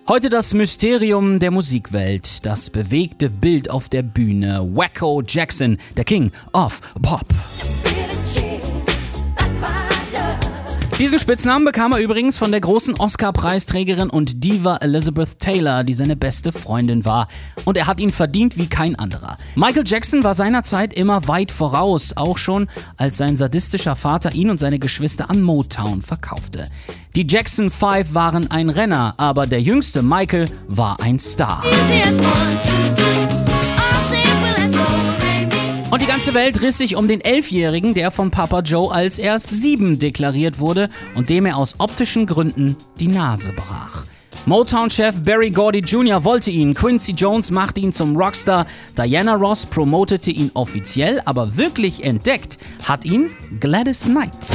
Heute das Mysterium der Musikwelt, das bewegte Bild auf der Bühne. Wacko Jackson, der King of Pop. Diesen Spitznamen bekam er übrigens von der großen Oscar-Preisträgerin und Diva Elizabeth Taylor, die seine beste Freundin war. Und er hat ihn verdient wie kein anderer. Michael Jackson war seinerzeit immer weit voraus, auch schon als sein sadistischer Vater ihn und seine Geschwister an Motown verkaufte. Die Jackson 5 waren ein Renner, aber der jüngste Michael war ein Star. Und die ganze Welt riss sich um den 11-Jährigen, der von Papa Joe als erst 7 deklariert wurde und dem er aus optischen Gründen die Nase brach. Motown-Chef Berry Gordy Jr. wollte ihn, Quincy Jones machte ihn zum Rockstar, Diana Ross promotete ihn offiziell, aber wirklich entdeckt hat ihn Gladys Knight.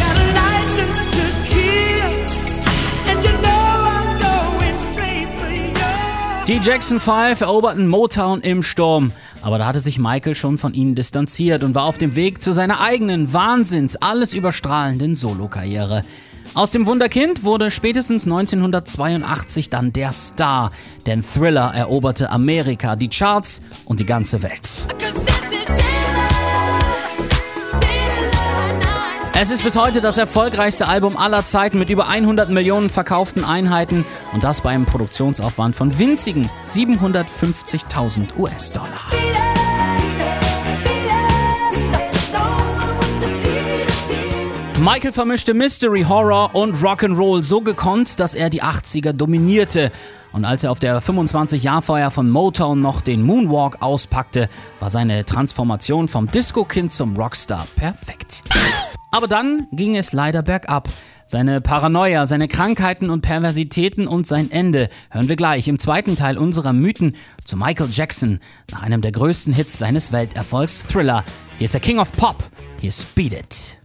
Die Jackson 5 eroberten Motown im Sturm, aber da hatte sich Michael schon von ihnen distanziert und war auf dem Weg zu seiner eigenen, alles überstrahlenden Solokarriere. Aus dem Wunderkind wurde spätestens 1982 dann der Star, denn Thriller eroberte Amerika, die Charts und die ganze Welt. Es ist bis heute das erfolgreichste Album aller Zeiten mit über 100 Millionen verkauften Einheiten und das bei einem Produktionsaufwand von winzigen 750.000 US-Dollar. Michael vermischte Mystery, Horror und Rock'n'Roll so gekonnt, dass er die 80er dominierte. Und als er auf der 25-Jahr-Feier von Motown noch den Moonwalk auspackte, war seine Transformation vom Disco-Kind zum Rockstar perfekt. Aber dann ging es leider bergab. Seine Paranoia, seine Krankheiten und Perversitäten und sein Ende hören wir gleich im zweiten Teil unserer Mythen zu Michael Jackson nach einem der größten Hits seines Welterfolgs Thriller. Hier ist der King of Pop, hier ist Beat It.